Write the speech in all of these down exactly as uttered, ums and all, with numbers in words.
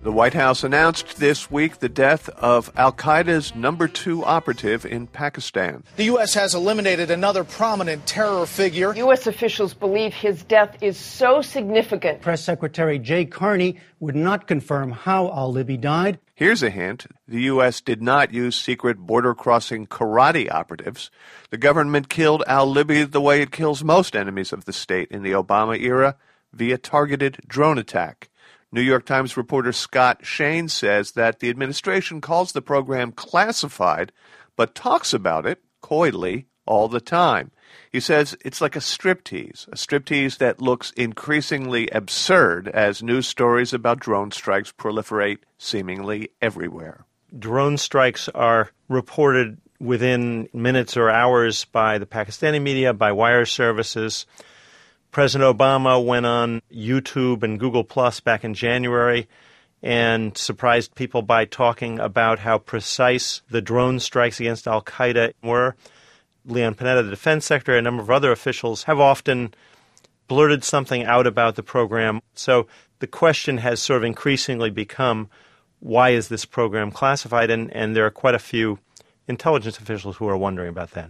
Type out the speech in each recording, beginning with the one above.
The White House announced this week the death of al-Qaeda's number two operative in Pakistan. The U S has eliminated another prominent terror figure. U S officials believe his death is so significant. Press Secretary Jay Carney would not confirm how al-Libi died. Here's a hint. The U S did not use secret border-crossing karate operatives. The government killed al-Libi the way it kills most enemies of the state in the Obama era, via targeted drone attack. New York Times reporter Scott Shane says that the administration calls the program classified, but talks about it coyly all the time. He says it's like a striptease, a striptease that looks increasingly absurd as news stories about drone strikes proliferate seemingly everywhere. Drone strikes are reported within minutes or hours by the Pakistani media, by wire services. President Obama went on YouTube and Google Plus back in January and surprised people by talking about how precise the drone strikes against al-Qaeda were. Leon Panetta, the defense secretary, and a number of other officials have often blurted something out about the program. So the question has sort of increasingly become, why is this program classified? And, and there are quite a few intelligence officials who are wondering about that.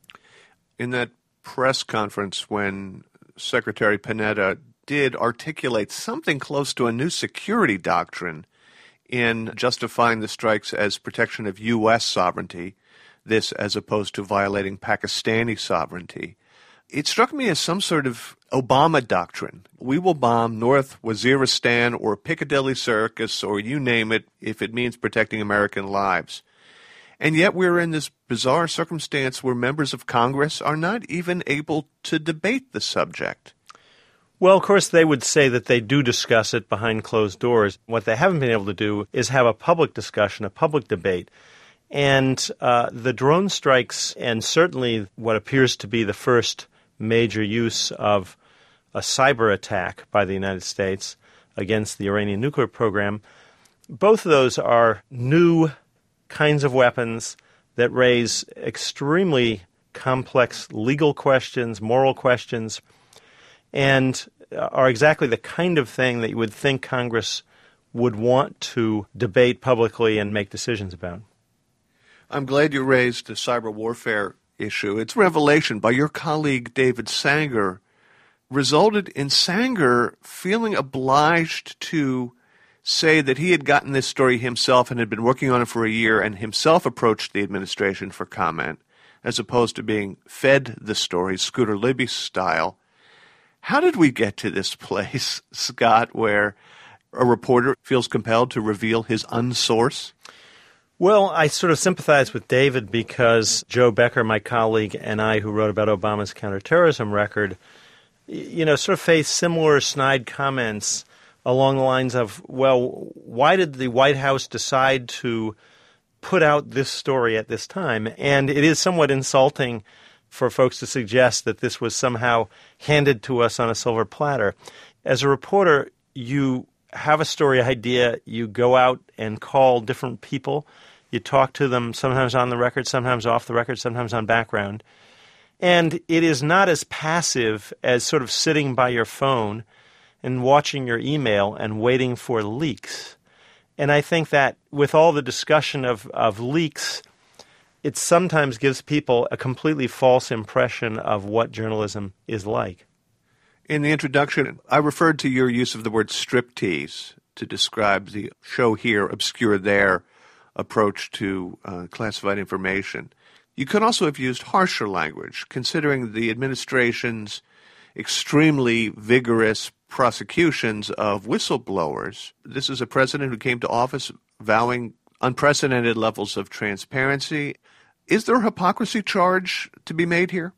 In that press conference when Secretary Panetta did articulate something close to a new security doctrine in justifying the strikes as protection of U S sovereignty, this as opposed to violating Pakistani sovereignty. It struck me as some sort of Obama doctrine. We will bomb North Waziristan or Piccadilly Circus or you name it if it means protecting American lives. And yet we're in this bizarre circumstance where members of Congress are not even able to debate the subject. Well, of course, they would say that they do discuss it behind closed doors. What they haven't been able to do is have a public discussion, a public debate. And uh, the drone strikes, and certainly what appears to be the first major use of a cyber attack by the United States against the Iranian nuclear program, both of those are new kinds of weapons that raise extremely complex legal questions, moral questions, and are exactly the kind of thing that you would think Congress would want to debate publicly and make decisions about. I'm glad you raised the cyber warfare issue. Its revelation by your colleague David Sanger resulted in Sanger feeling obliged to say that he had gotten this story himself and had been working on it for a year and himself approached the administration for comment, as opposed to being fed the story, Scooter Libby style. How did we get to this place, Scott, where a reporter feels compelled to reveal his unsource? Well, I sort of sympathize with David because Joe Becker, my colleague, and I, who wrote about Obama's counterterrorism record, you know, sort of faced similar snide comments along the lines of, well, why did the White House decide to put out this story at this time? And it is somewhat insulting for folks to suggest that this was somehow handed to us on a silver platter. As a reporter, you have a story idea, you go out and call different people, you talk to them sometimes on the record, sometimes off the record, sometimes on background. And it is not as passive as sort of sitting by your phone and watching your email and waiting for leaks. And I think that with all the discussion of, of leaks, it sometimes gives people a completely false impression of what journalism is like. In the introduction, I referred to your use of the word striptease to describe the show here, obscure there approach to uh, classified information. You could also have used harsher language, considering the administration's extremely vigorous prosecutions of whistleblowers. This is a president who came to office vowing unprecedented levels of transparency. Is there a hypocrisy charge to be made here?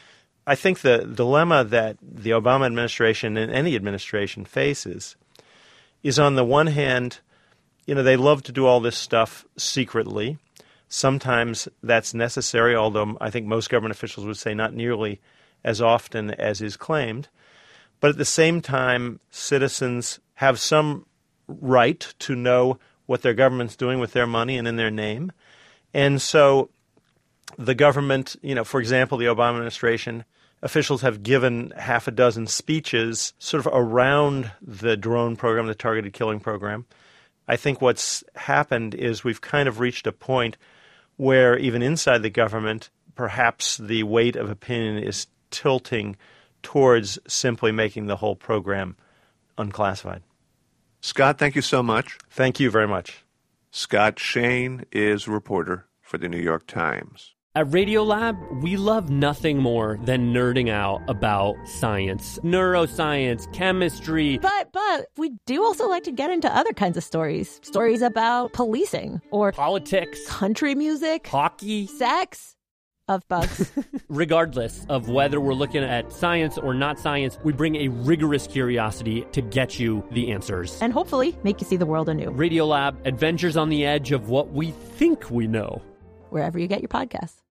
I think the dilemma that the Obama administration and any administration faces is, on the one hand, you know, they love to do all this stuff secretly. Sometimes that's necessary, although I think most government officials would say not nearly as often as is claimed. But at the same time, citizens have some right to know what their government's doing with their money and in their name. And so the government, you know, for example, the Obama administration, officials have given half a dozen speeches sort of around the drone program, the targeted killing program. I think what's happened is we've kind of reached a point where even inside the government, perhaps the weight of opinion is tilting towards simply making the whole program unclassified. Scott, thank you so much. Thank you very much. Scott Shane is a reporter for the New York Times. At Radiolab, we love nothing more than nerding out about science, neuroscience, chemistry. But, but, we do also like to get into other kinds of stories. Stories about policing or politics, country music, hockey, sex, of bugs. Regardless of whether we're looking at science or not science, we bring a rigorous curiosity to get you the answers. And hopefully make you see the world anew. Radiolab, adventures on the edge of what we think we know. Wherever you get your podcasts.